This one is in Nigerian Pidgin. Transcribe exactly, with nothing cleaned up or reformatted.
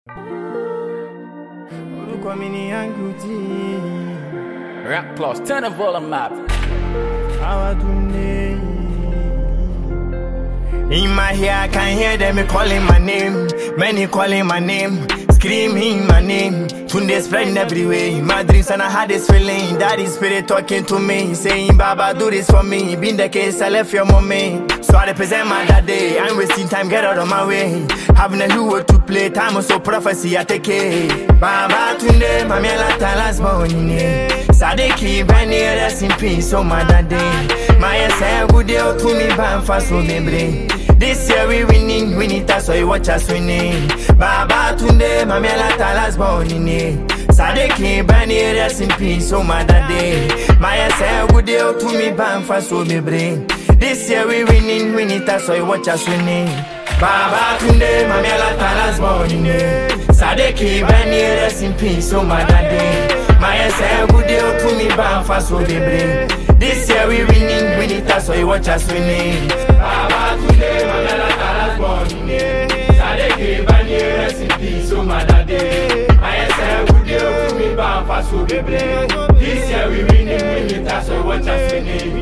Rap plus, turn the volume up. In my ear, I can hear them calling my name. Many calling my name, screaming my name. Tunde spreading everywhere. My dreams and I had this feeling. Daddy spirit talking to me, saying, Baba, do this for me. Been the case, I left your mommy. So I represent my daddy. I'm wasting time, get out of my way. Having a hero to play, time was so prophecy, I take it. Baba Tunde, mami alata last born. Sadeki, Bani, rest in peace, oh my daddy. My essay, good deal to me, ban fast so me. This year we winning, we need that's why you watch us winning. Baba Tunde, mami alata last born. Sadeki, Bani, rest in peace, oh my daddy. My essay, good deal to me, ban fast so me. This year we winning, we need that's why you watch us winning. Baba Tunde, mami alata last born. Sadeki, Bani, rest in peace, oh my daddy. My essay, good deal to me, ban fast so me. This year we winning, we need that's why you watch us winning. Baba Tunde, mami alata last born. Sadeki, Bani, rest in peace, oh my daddy. My essay, good deal to me, ban fast so me. This year we winning, we need that's why you watch us winning.